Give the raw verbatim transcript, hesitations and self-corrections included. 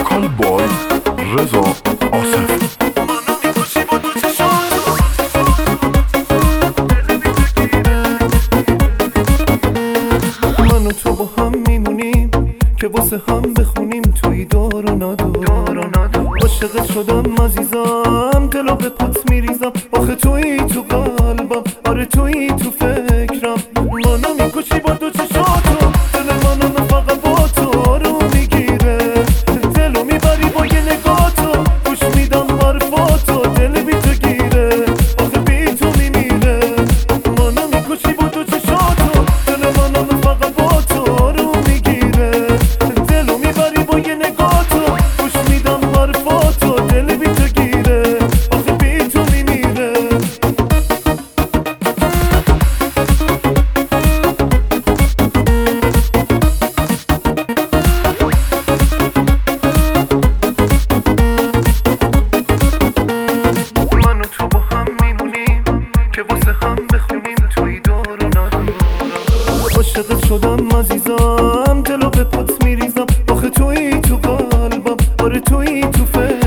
وکال بای رضا آصف. من و تو با هم میمونیم که واسه هم بخونیم توی دار و ندار. عاشقت شدم عزیزم، دلو به پات میریزم، آخه تویی تو قلبم، آره تویی تو فکرم. منو میکشی با دو چشاتو، دل منو فقط با تو رو میگیره، دلو میبری با یه نگاتو، گوش میدم حرفاتو، دل بی تو گیره، آخه بی تو میمیره. منو میکشی با دو چشاتو، دل منو فقط با تو رو میگیره، دلو میبری با یه نگاتو، گوش میدم حرفاتو، دل بی تو گیره، آخه بی تو میمیره. من و تو با هم میمونیم که واسه هم بخونیم توی دار و ندار. عاشقت شدم عزیزم، دلو به پات میریزم، آخه تویی تو قلبم، آره تویی تو فکرم.